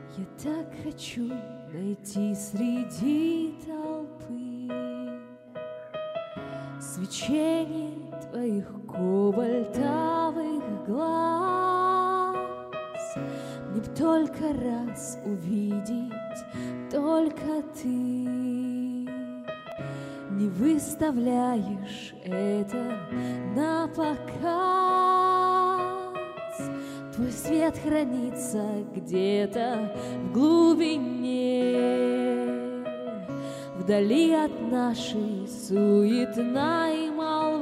Я так хочу найти среди толпы свечение твоих кобальтовых глаз. Мне б только раз увидеть только ты. Не выставляешь это на показ. Твой свет хранится где-то в глубине, вдали от нашей суетной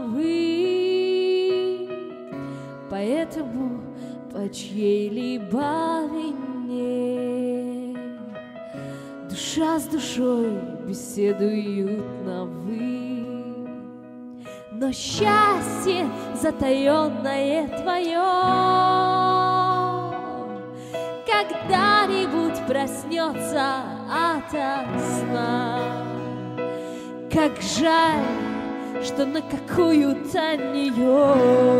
молвы. Поэтому по чьей-либо вине душа с душой беседуют на «вы». Но счастье затаенное твое когда-нибудь проснется ото сна. Как жаль, что на какую-то нее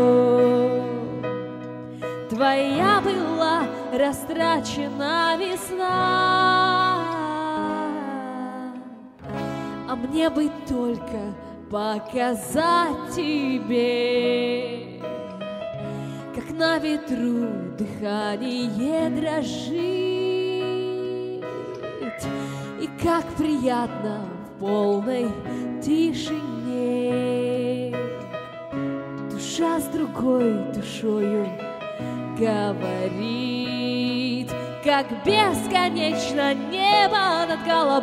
твоя была растрачена весна. А мне бы только показать тебе, как на ветру дыхание дрожит, и как приятно в полной тишине душа с другой душою говорит, как бесконечно небо над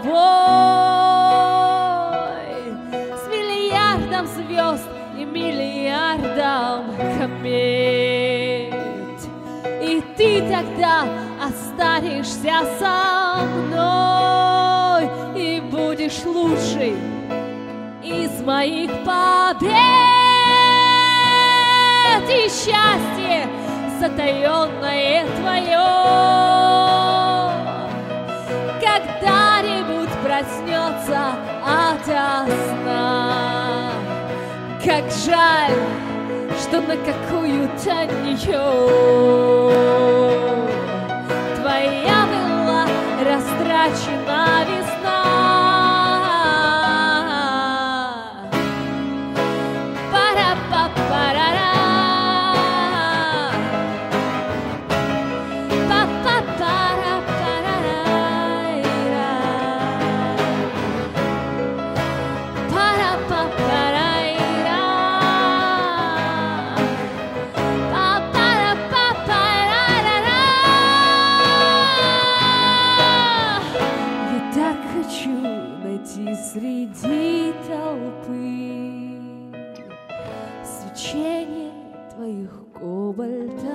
головой с миллиардом звезд и миллиардом комет. И ты тогда останешься со мной и будешь лучшей из моих побед. И счастье затаенное твое когда-нибудь проснется ото сна. Как жаль, что на какую-то нее твоя была растрачена весна. Среди толпы свечение твоих кобальтов